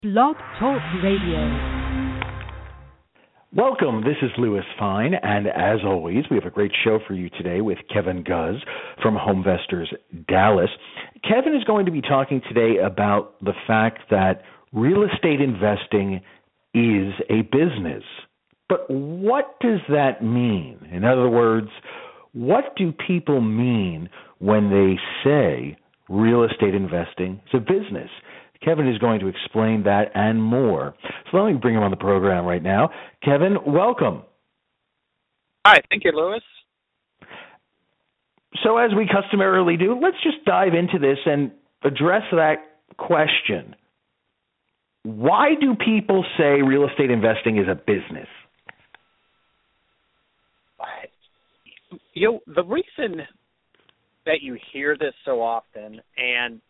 Blog Talk Radio. Welcome, this is Louis Fine, and as always, we have a great show for you today with Kevin Guz from HomeVestors Dallas. Kevin is going to be talking today about the fact that real estate investing is a business. But what does that mean? In other words, what do people mean when they say real estate investing is a business? Kevin is going to explain that and more. So let me bring him on the program right now. Kevin, welcome. Hi, thank you, Louis. So as we customarily do, let's just dive into this and address that question. Why do people say real estate investing is a business? The reason that you hear this so often, and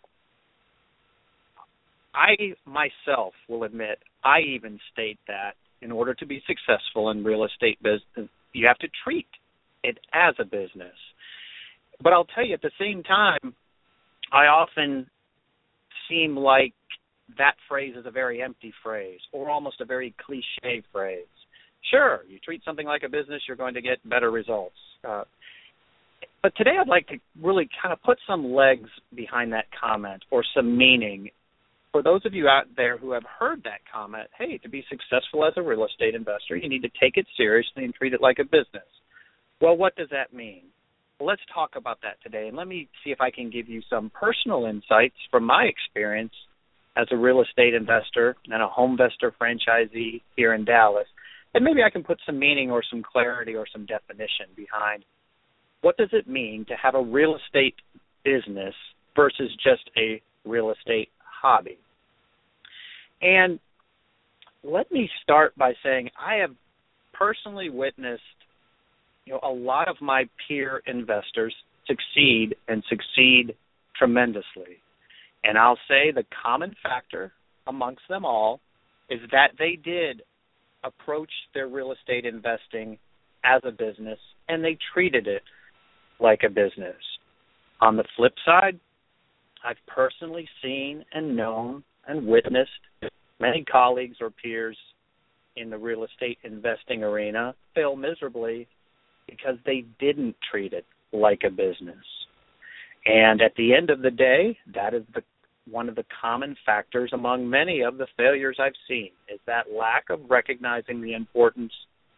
I myself will admit, I even state that in order to be successful in real estate business, you have to treat it as a business. But I'll tell you, at the same time, I often seem like that phrase is a very empty phrase or almost a very cliche phrase. Sure, you treat something like a business, you're going to get better results. But today I'd like to really kind of put some legs behind that comment or some meaning. For those of you out there who have heard that comment, hey, to be successful as a real estate investor, you need to take it seriously and treat it like a business. Well, what does that mean? Well, let's talk about that today, and let me see if I can give you some personal insights from my experience as a real estate investor and a HomeVestor franchisee here in Dallas, and maybe I can put some meaning or some clarity or some definition behind what does it mean to have a real estate business versus just a real estate hobby. And let me start by saying I have personally witnessed, a lot of my peer investors succeed tremendously. And I'll say the common factor amongst them all is that they did approach their real estate investing as a business and they treated it like a business. On the flip side, I've personally seen and known and witnessed many colleagues or peers in the real estate investing arena fail miserably because they didn't treat it like a business. And at the end of the day, that is one of the common factors among many of the failures I've seen, is that lack of recognizing the importance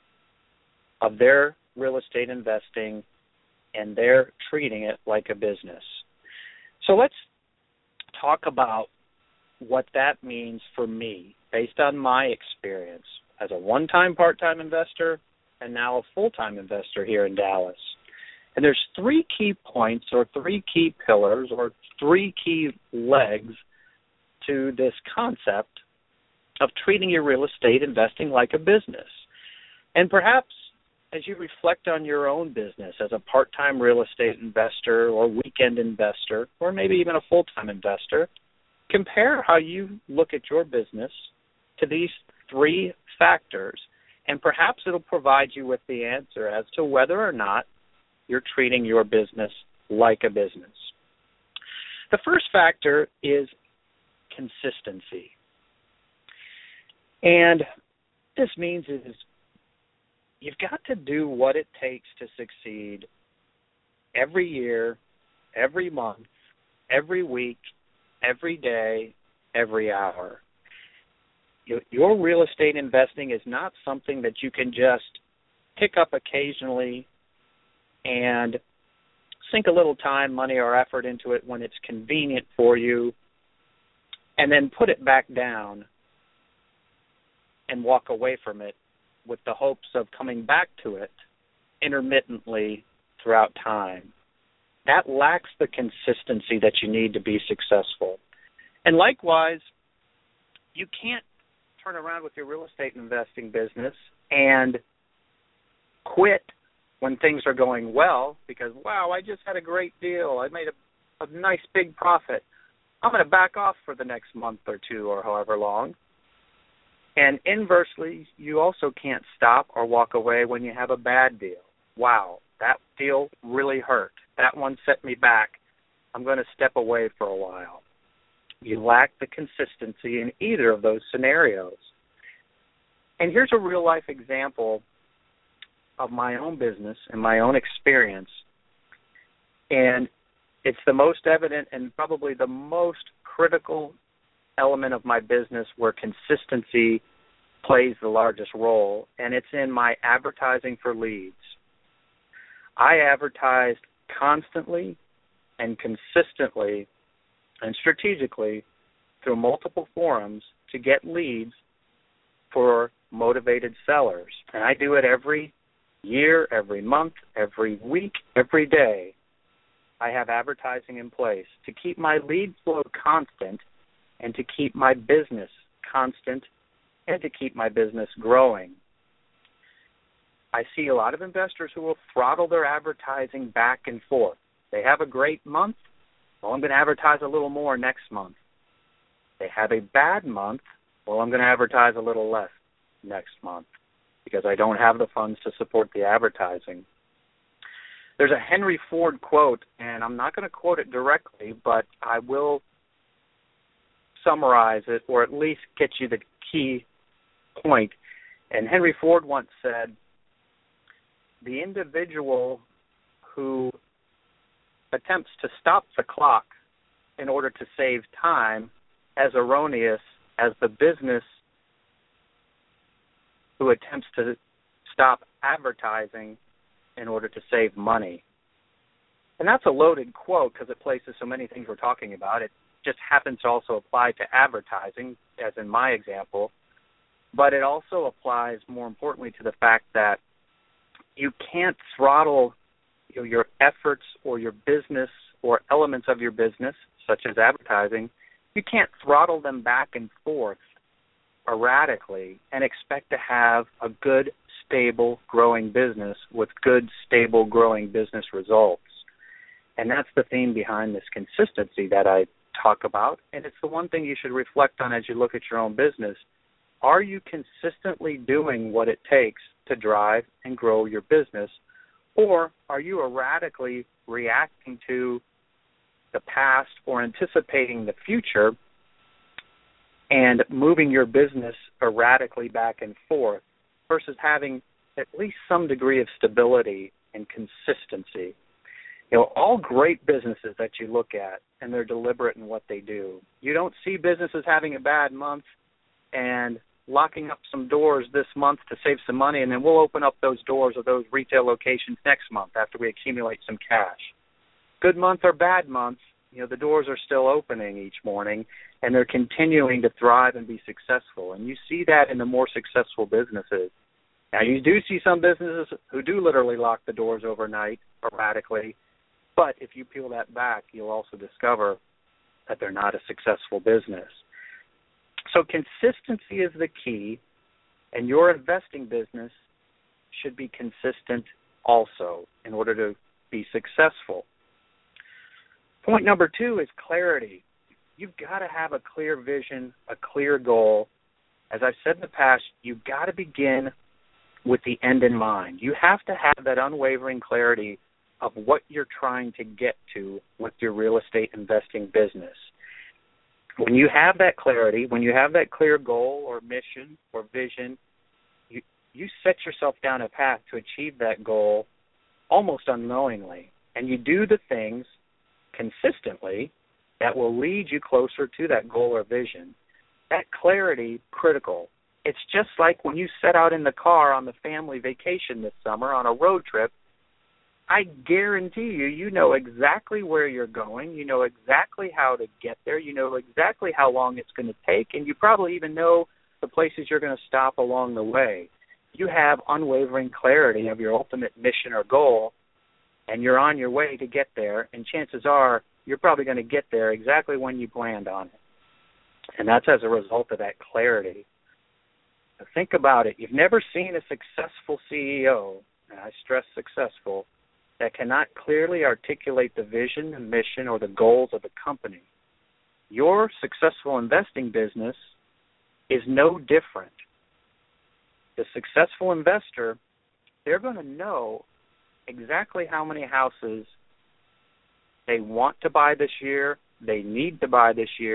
of their real estate investing and they're treating it like a business. So let's talk about what that means for me based on my experience as a one-time part-time investor and now a full-time investor here in Dallas. And there's three key points or three key pillars or three key legs to this concept of treating your real estate investing like a business. And perhaps as you reflect on your own business as a part-time real estate investor or weekend investor or maybe even a full-time investor, compare how you look at your business to these three factors, and perhaps it'll provide you with the answer as to whether or not you're treating your business like a business. The first factor is consistency. And this means is you've got to do what it takes to succeed every year, every month, every week, every day, every hour. Your real estate investing is not something that you can just pick up occasionally and sink a little time, money, or effort into it when it's convenient for you and then put it back down and walk away from it with the hopes of coming back to it intermittently throughout time. That lacks the consistency that you need to be successful. And likewise, you can't turn around with your real estate investing business and quit when things are going well because, wow, I just had a great deal. I made a nice big profit. I'm going to back off for the next month or two or however long. And inversely, you also can't stop or walk away when you have a bad deal. Wow, that deal really hurt. That one set me back. I'm going to step away for a while. you lack the consistency in either of those scenarios. And here's a real-life example of my own business and my own experience. And it's the most evident and probably the most critical element of my business where consistency plays the largest role, and it's in my advertising for leads. I advertised constantly and consistently and strategically through multiple forums to get leads for motivated sellers. And I do it every year, every month, every week, every day. I have advertising in place to keep my lead flow constant and to keep my business constant and to keep my business growing. I see a lot of investors who will throttle their advertising back and forth. They have a great month. Well, I'm going to advertise a little more next month. They have a bad month. Well, I'm going to advertise a little less next month because I don't have the funds to support the advertising. There's a Henry Ford quote, and I'm not going to quote it directly, but I will summarize it or at least get you the key point. And Henry Ford once said, the individual who attempts to stop the clock in order to save time as erroneous as the business who attempts to stop advertising in order to save money. And that's a loaded quote because it places so many things we're talking about. It just happens to also apply to advertising, as in my example, but it also applies more importantly to the fact that you can't throttle your efforts or your business or elements of your business, such as advertising. You can't throttle them back and forth erratically and expect to have a good, stable, growing business with good, stable, growing business results. And that's the theme behind this consistency that I talk about, and it's the one thing you should reflect on as you look at your own business. Are you consistently doing what it takes to drive and grow your business, or are you erratically reacting to the past or anticipating the future and moving your business erratically back and forth versus having at least some degree of stability and consistency? All great businesses that you look at, and they're deliberate in what they do. You don't see businesses having a bad month and locking up some doors this month to save some money, and then we'll open up those doors or those retail locations next month after we accumulate some cash. Good month or bad month, the doors are still opening each morning, and they're continuing to thrive and be successful. And you see that in the more successful businesses. Now, you do see some businesses who do literally lock the doors overnight erratically, but if you peel that back, you'll also discover that they're not a successful business. So consistency is the key, and your investing business should be consistent also in order to be successful. Point number 2 is clarity. You've got to have a clear vision, a clear goal. As I've said in the past, you've got to begin with the end in mind. You have to have that unwavering clarity of what you're trying to get to with your real estate investing business. When you have that clarity, when you have that clear goal or mission or vision, you set yourself down a path to achieve that goal almost unknowingly. And you do the things consistently that will lead you closer to that goal or vision. That clarity, critical. It's just like when you set out in the car on the family vacation this summer on a road trip. I guarantee you know exactly where you're going. You know exactly how to get there. You know exactly how long it's going to take, and you probably even know the places you're going to stop along the way. You have unwavering clarity of your ultimate mission or goal, and you're on your way to get there, and chances are you're probably going to get there exactly when you planned on it. And that's as a result of that clarity. Now think about it. You've never seen a successful CEO, and I stress successful, that cannot clearly articulate the vision, the mission, or the goals of a company. Your successful investing business is no different. The successful investor, they're going to know exactly how many houses they want to buy this year, they need to buy this year,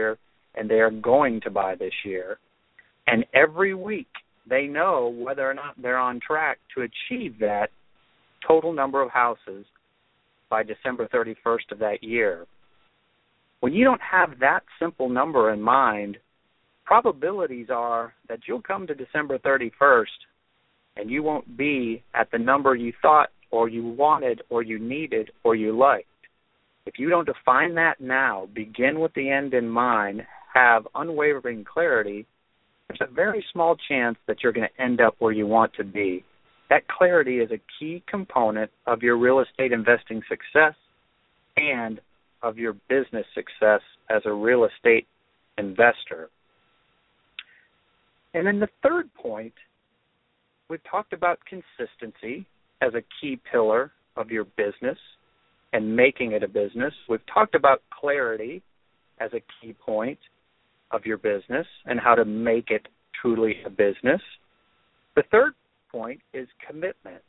and they are going to buy this year. And every week they know whether or not they're on track to achieve that total number of houses by December 31st of that year. When you don't have that simple number in mind, probabilities are that you'll come to December 31st and you won't be at the number you thought or you wanted or you needed or you liked. If you don't define that now, begin with the end in mind, have unwavering clarity, there's a very small chance that you're going to end up where you want to be. That clarity is a key component of your real estate investing success and of your business success as a real estate investor. And then the third point, we've talked about consistency as a key pillar of your business and making it a business. We've talked about clarity as a key point of your business and how to make it truly a business. The third point is commitment.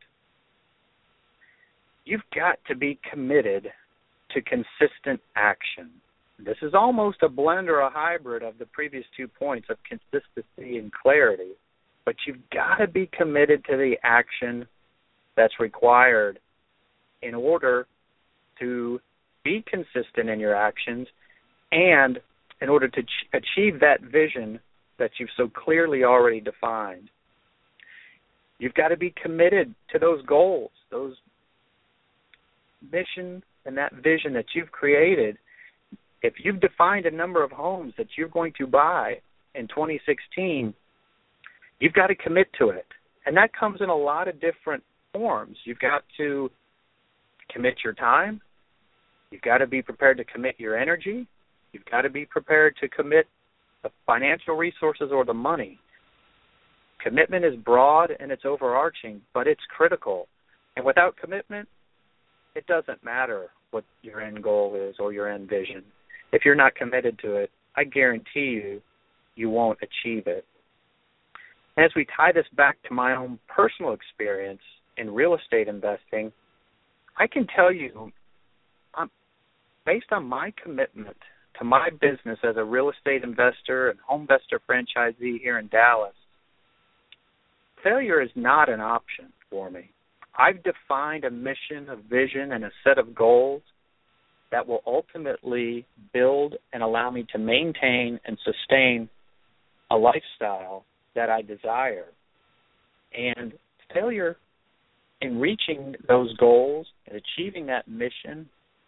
You've got to be committed to consistent action. This is almost a blend or a hybrid of the previous 2 points of consistency and clarity, but you've got to be committed to the action that's required in order to be consistent in your actions and in order to achieve that vision that you've so clearly already defined. You've got to be committed to those goals, those mission and that vision that you've created. If you've defined a number of homes that you're going to buy in 2016, you've got to commit to it. And that comes in a lot of different forms. You've got to commit your time. You've got to be prepared to commit your energy. You've got to be prepared to commit the financial resources or the money. Commitment is broad and it's overarching, but it's critical. And without commitment, it doesn't matter what your end goal is or your end vision. If you're not committed to it, I guarantee you, you won't achieve it. And as we tie this back to my own personal experience in real estate investing, I can tell you, based on my commitment to my business as a real estate investor and HomeVestor franchisee here in Dallas, failure is not an option for me. I've defined a mission, a vision, and a set of goals that will ultimately build and allow me to maintain and sustain a lifestyle that I desire. And failure in reaching those goals and achieving that mission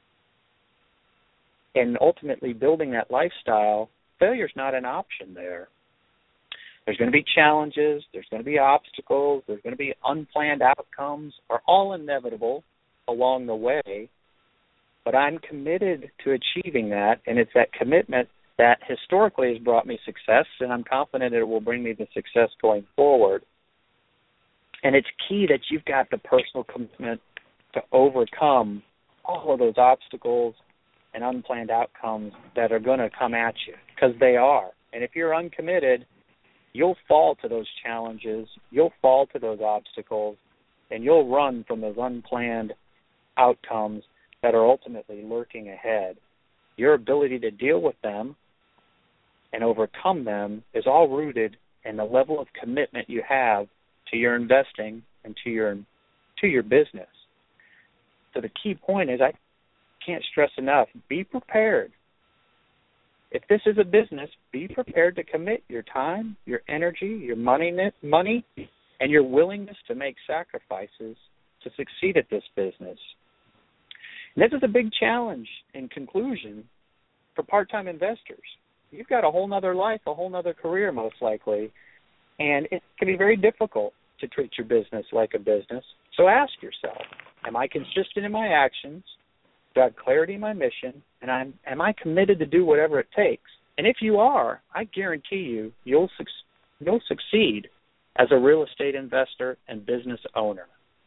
and ultimately building that lifestyle, failure is not an option there. There's going to be challenges, there's going to be obstacles, there's going to be unplanned outcomes, are all inevitable along the way, but I'm committed to achieving that, and it's that commitment that historically has brought me success, and I'm confident it will bring me the success going forward. And it's key that you've got the personal commitment to overcome all of those obstacles and unplanned outcomes that are going to come at you, because they are. And if you're uncommitted, you'll fall to those challenges, you'll fall to those obstacles, and you'll run from those unplanned outcomes that are ultimately lurking ahead. Your ability to deal with them and overcome them is all rooted in the level of commitment you have to your investing and to your business. So the key point is, I can't stress enough, be prepared. If this is a business, be prepared to commit your time, your energy, your money, and your willingness to make sacrifices to succeed at this business. And this is a big challenge, in conclusion, for part-time investors. You've got a whole nother life, a whole nother career, most likely, and it can be very difficult to treat your business like a business. So ask yourself, am I consistent in my actions? Do I have clarity in my mission? And am I committed to do whatever it takes? And if you are, I guarantee you, you'll succeed as a real estate investor and business owner.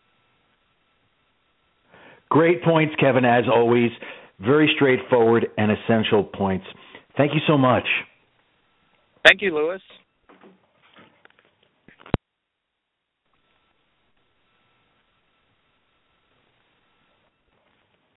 Great points, Kevin, as always. Very straightforward and essential points. Thank you so much. Thank you, Lewis.